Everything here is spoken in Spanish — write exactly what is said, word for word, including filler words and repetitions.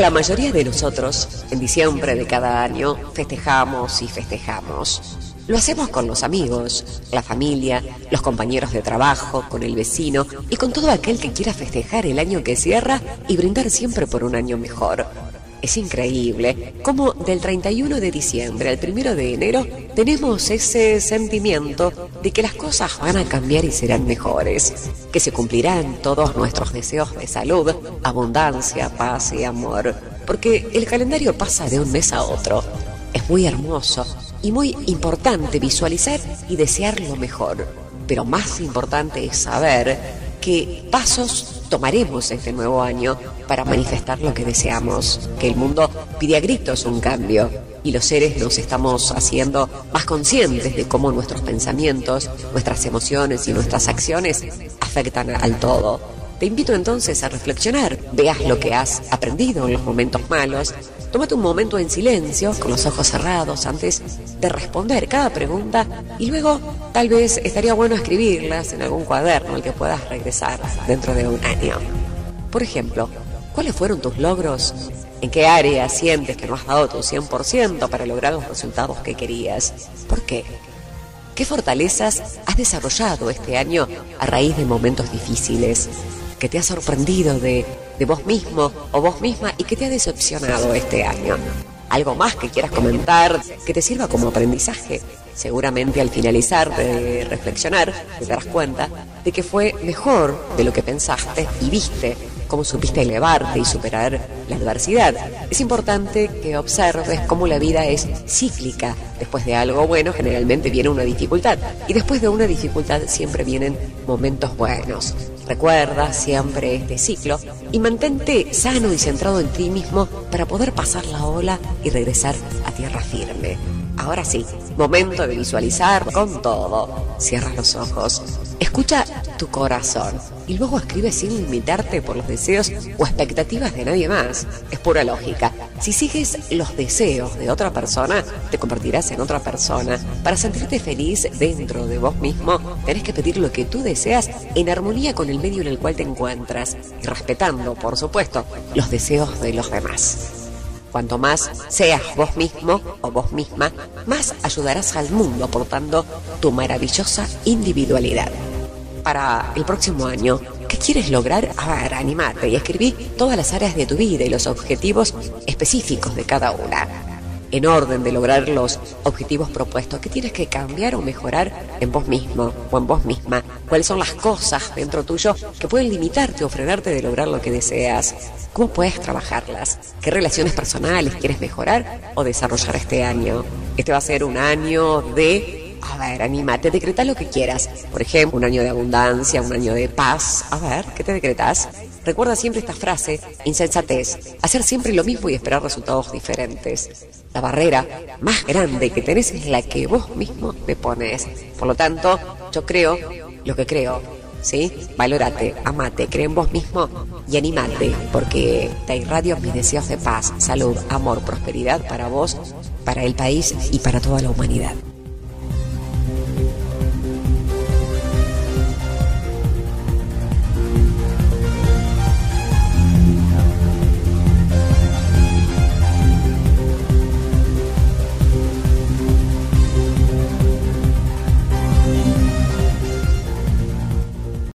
la mayoría de nosotros, en diciembre de cada año, festejamos y festejamos. Lo hacemos con los amigos, la familia, los compañeros de trabajo, con el vecino y con todo aquel que quiera festejar el año que cierra y brindar siempre por un año mejor. Es increíble cómo del treinta y uno de diciembre al primero de enero tenemos ese sentimiento de que las cosas van a cambiar y serán mejores, que se cumplirán todos nuestros deseos de salud, abundancia, paz y amor, porque el calendario pasa de un mes a otro. Es muy hermoso y muy importante visualizar y desear lo mejor, pero más importante es saber qué pasos tomaremos este nuevo año para manifestar lo que deseamos, que el mundo pide a gritos un cambio y los seres nos estamos haciendo más conscientes de cómo nuestros pensamientos, nuestras emociones y nuestras acciones afectan al todo. Te invito entonces a reflexionar, veas lo que has aprendido en los momentos malos, tómate un momento en silencio, con los ojos cerrados, antes de responder cada pregunta y luego tal vez estaría bueno escribirlas en algún cuaderno al que puedas regresar dentro de un año. Por ejemplo, ¿cuáles fueron tus logros? ¿En qué área sientes que no has dado tu cien por ciento para lograr los resultados que querías? ¿Por qué? ¿Qué fortalezas has desarrollado este año a raíz de momentos difíciles? ¿Que te ha sorprendido de, de vos mismo o vos misma y que te ha decepcionado este año? ¿Algo más que quieras comentar que te sirva como aprendizaje? Seguramente al finalizar de reflexionar te darás cuenta de que fue mejor de lo que pensaste y viste cómo supiste elevarte y superar la adversidad. Es importante que observes cómo la vida es cíclica. Después de algo bueno generalmente viene una dificultad y después de una dificultad siempre vienen momentos buenos. Recuerda siempre este ciclo y mantente sano y centrado en ti mismo para poder pasar la ola y regresar a tierra firme. Ahora sí, momento de visualizar con todo. Cierra los ojos, escucha tu corazón y luego escribe sin limitarte por los deseos o expectativas de nadie más. Es pura lógica. Si sigues los deseos de otra persona, te convertirás en otra persona. Para sentirte feliz dentro de vos mismo, tenés que pedir lo que tú deseas en armonía con el medio en el cual te encuentras y respetando, por supuesto, los deseos de los demás. Cuanto más seas vos mismo o vos misma, más ayudarás al mundo aportando tu maravillosa individualidad. Para el próximo año, ¿qué quieres lograr? A ver, anímate y escribí todas las áreas de tu vida y los objetivos específicos de cada una. En orden de lograr los objetivos propuestos, ¿qué tienes que cambiar o mejorar en vos mismo o en vos misma? ¿Cuáles son las cosas dentro tuyo que pueden limitarte o frenarte de lograr lo que deseas? ¿Cómo puedes trabajarlas? ¿Qué relaciones personales quieres mejorar o desarrollar este año? Este va a ser un año de... A ver, anímate, decreta lo que quieras. Por ejemplo, un año de abundancia, un año de paz. A ver, ¿qué te decretas? Recuerda siempre esta frase, insensatez, hacer siempre lo mismo y esperar resultados diferentes. La barrera más grande que tenés es la que vos mismo te pones. Por lo tanto, yo creo lo que creo, ¿sí? Valórate, amate, cree en vos mismo y anímate, porque te irradio mis deseos de paz, salud, amor, prosperidad para vos, para el país y para toda la humanidad.